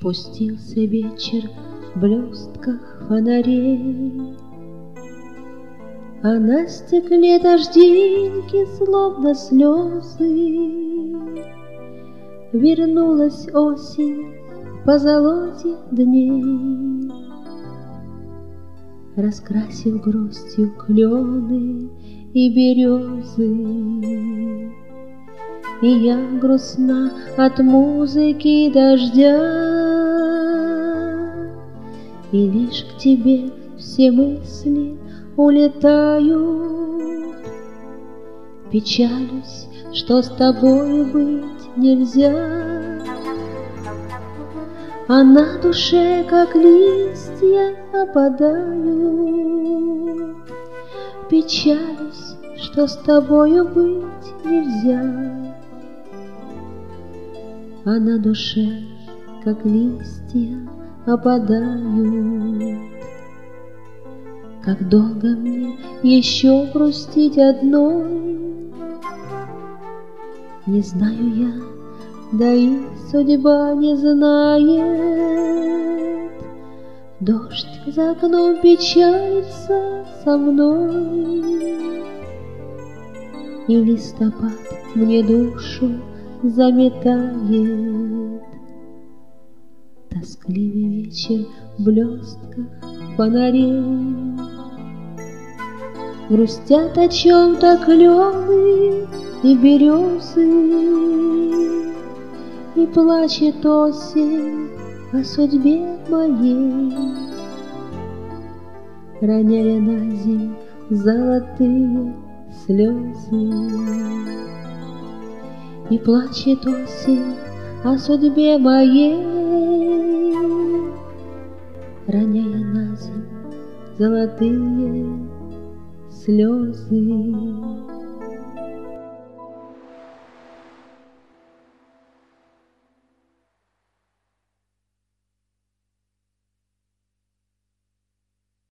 Спустился вечер в блестках фонарей, а на стекле дождинки, словно слезы. Вернулась осень в позолоте дней, раскрасив грустью клены и березы. И я грустна от музыки дождя, и лишь к тебе все мысли улетают. Печалюсь, что с тобою быть нельзя, а на душе, как листья, опадают. Печалюсь, что с тобою быть нельзя, а на душе, как листья, опадают. Как долго мне еще грустить одной, не знаю я, да и судьба не знает. Дождь за окном печалится со мной, и листопад мне душу заметает. Тоскливый вечер в блестках фонарей, грустят о чем-то клены и березы, и плачет осень о судьбе моей, роняя на земь золотые слезы. И плачет осень о судьбе моей, роняя на земь золотые слезы.